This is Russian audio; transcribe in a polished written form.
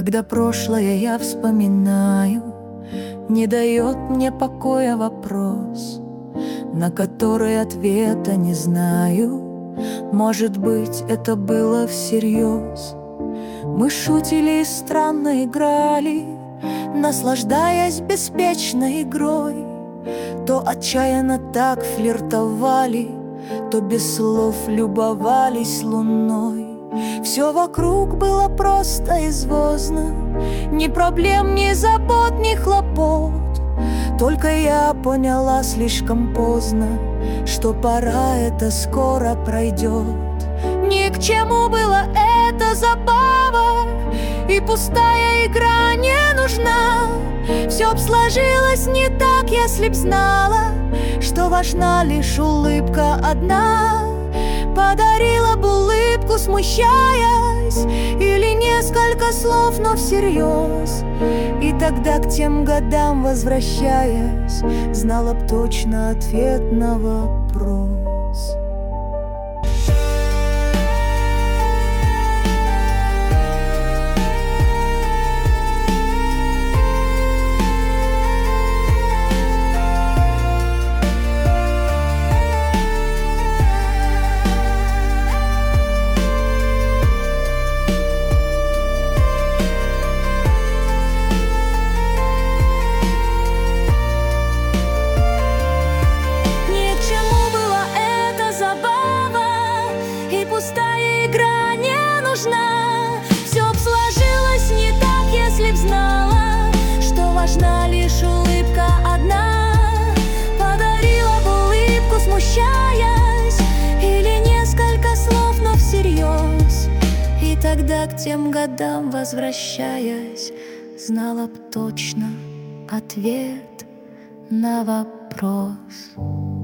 Когда прошлое я вспоминаю, не дает мне покоя вопрос, на который ответа не знаю. Может быть, это было всерьез. Мы шутили и странно играли, наслаждаясь беспечной игрой. То отчаянно так флиртовали, то без слов любовались луной. Все вокруг было просто и звездно, ни проблем, ни забот, ни хлопот. Только я поняла слишком поздно, что пора это скоро пройдет. Ни к чему была эта забава, и пустая игра не нужна. Все б сложилось не так, если б знала, что важна лишь улыбка одна. Подарила б улыбку, смущаясь, или несколько слов, но всерьез. И тогда, к тем годам возвращаясь, знала б точно ответ на вопрос. Пустая игра не нужна. Все б сложилось не так, если б знала, что важна лишь улыбка одна. Подарила б улыбку, смущаясь, или несколько слов, но всерьез. И тогда, к тем годам возвращаясь, знала б точно ответ на вопрос.